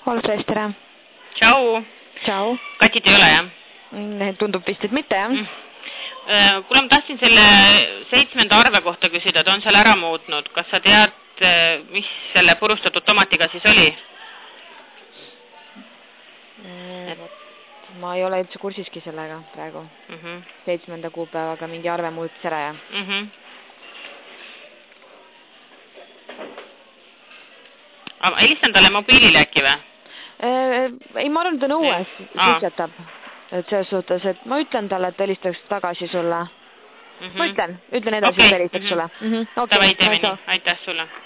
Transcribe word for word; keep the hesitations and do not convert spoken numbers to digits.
Olfres, tere. Tšau. Tšau. Katit ei ole, jah? Tundub vist, et mitte, jah? Mm. Kuule, ma tahtsin selle seitsmenda arve kohta küsida, ta on seal ära muutnud. Kas sa tead, mis selle purustatud tomatiga siis oli? Ma ei ole üldse kursiski sellega praegu. Mm -hmm. seitsmenda kuupäevaga mingi arve muutis ära, jah? Mm -hmm. Aga helistan talle mobiilile äkki või? Ei, ma arvan, ta on õues sissetab. Et selles suhtes, et ma ütlen talle, et helistaks tagasi sulle. Mm -hmm. Ma ütlen, ütlen edasi, okay. Et helistaks mm -hmm. sulle. Mm -hmm. Okay. Tavai, teemeni. Aitäh sulle.